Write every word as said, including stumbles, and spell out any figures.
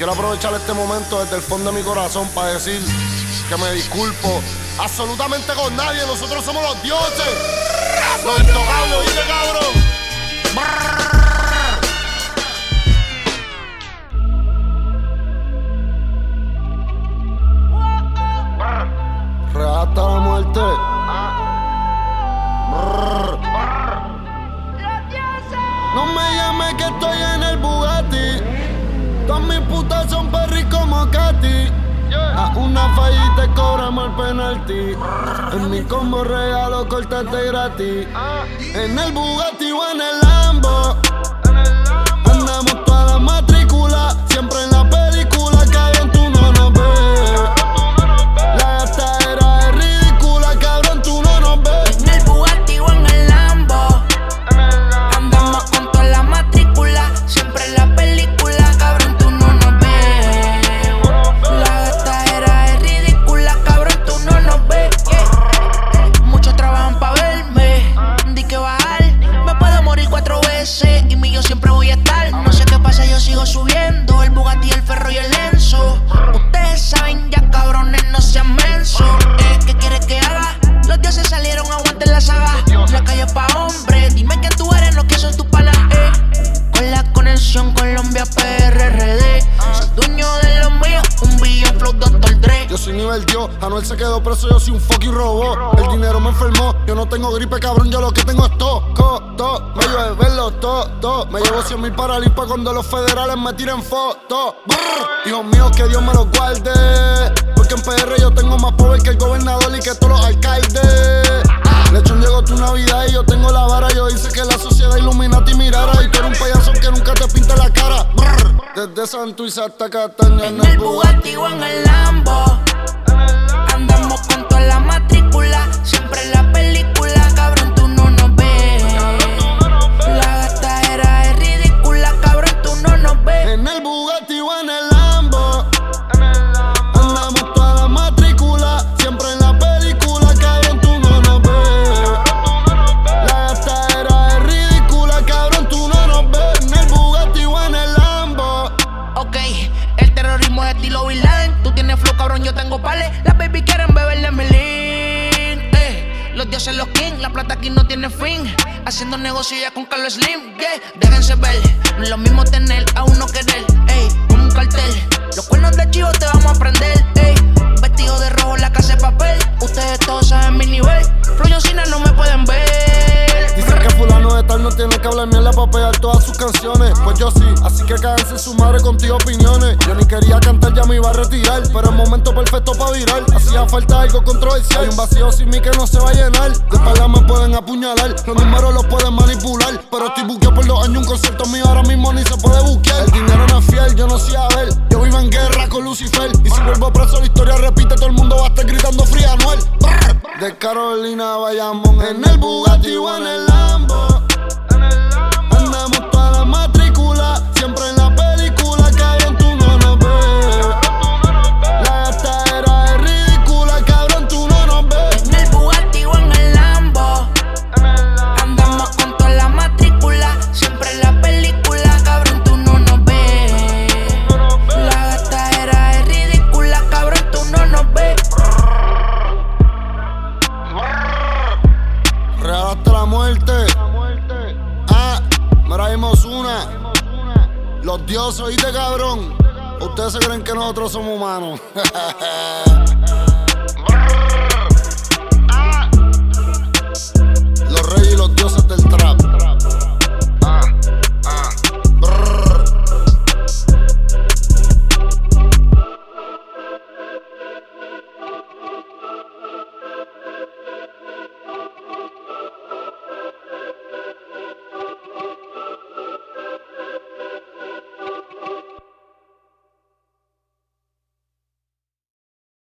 quiero aprovechar este momento desde el fondo de mi corazón para decir que me disculpo absolutamente con nadie. Nosotros somos los dioses, los intocables, ¿oíste, cabrón? Real hasta la muerte. No me llames que estoy en el Bugatti. Todas mis putas son perris como Katy. A una falla y te cobramos el penalti. En mi combo regalo cortate gratis. En el Bugatti o en el Lambo. Andamos toda la matrícula. Siempre en la película, cabrón, tú no nos ves. La gastadera es ridícula, cabrón, tú no nos ves. En el Bugatti o en el Lambo. Andamos con toda la matrícula. Siempre en la película, cabrón, tú no nos ves. La gastadera es ridícula, cabrón, tú no nos ves. Yeah. Muchos trabajan pa' verme. Di que bajar, me puedo morir cuatro veces. Y mi yo siempre voy a estar. No sé qué pasa, yo sigo subiendo. El Bugatti, el Ferro y el Enzo. Ustedes saben ya, cabrones, no sean mensos. Eh, ¿Qué quieres que haga? Los dioses salieron, aguanten la saga. La calle es pa' hombres. Dime quién tú eres, no que son tus panas, eh. Con la conexión Colombia P R R D. Soy dueño de los míos, un billón flow doctor Dre. Yo soy nivel Dios, Anuel se quedó preso, yo soy un fucking robot. El dinero me enfermó, yo no tengo gripe, cabrón, yo lo que tengo es todo, todo. Me llevo de verlo, todo, todo. Me llevo cien mil para limpa cuando los federales me tiren fotos. Hijos míos, que Dios me los guarde. Porque en P R yo tengo más poder que el gobernador y que todos los alcaldes. Lechón, llegó tu Navidad y yo tengo la vara. Yo hice que la sociedad Illuminati mirara. Y tú eres un payaso que nunca te pinta la cara. Desde Santurce hasta Cataña. En el Bugatti o en el Lambo. Andamos con toda la matrícula. Siempre en la película, cabrón, tú no nos ves. La gastadera es ridícula, cabrón, tú no nos ves. En el Bugatti o en el Lambo. Andamos toda la matrícula. Siempre en la película, cabrón, tú no nos ves. La gastadera es ridícula, cabrón, tú no nos ves. En el Bugatti o en el Lambo. Ok, el terrorismo es estilo Bin Laden. Tú tienes flow, cabrón, yo tengo pales. Las baby quieren beber de mi lean. Eh, los dioses, los king, la plata aquí no tiene fin. Haciendo negocio ya con Carlos Slim, yeah. Déjense ver, no es lo mismo tener a uno querer, ey, como un cartel. Los cuernos de chivo te vamos a prender, ey. Vestido de rojo, la casa de papel. Ustedes todos saben mi nivel. Flow Cine no me pueden ver. Dicen que fulano de tal no tiene que hablar mierda para pegar todas sus canciones. Pues yo sí, así que cáganse su madre contigo opiniones. Yo ni quería cantar, ya me iba a retirar, pero el momento perfecto para virar. Hacía falta algo controversial. Hay un vacío sin mí que no se va a llenar. De espalda me pueden apuñalar, los números los pueden manipular. Pero estoy buqueado por dos años, un concierto mío ahora mismo ni se puede buquear. El dinero no es fiel, yo no sé a ver. Yo vivo en guerra con Lucifer. Y si vuelvo preso la historia repite, todo el mundo va a estar gritando Fría Anuel. De Carolina a Bayamón. En el Bugatti o en el Lambo. Andamos toda la matrícula. Siempre en la película, cabrón, tú no nos ves. La gastadera es ridícula, cabrón, tú no nos ves. En el Bugatti o en el Lambo. Andamos con toda la matrícula. Siempre en la película, cabrón, tú no nos ves. La gastadera es ridícula, cabrón, tú no nos ves. Real hasta la muerte. Ah, mira, vimos una. Los dioses, ¿oíste, cabrón? Ustedes se creen que nosotros somos humanos.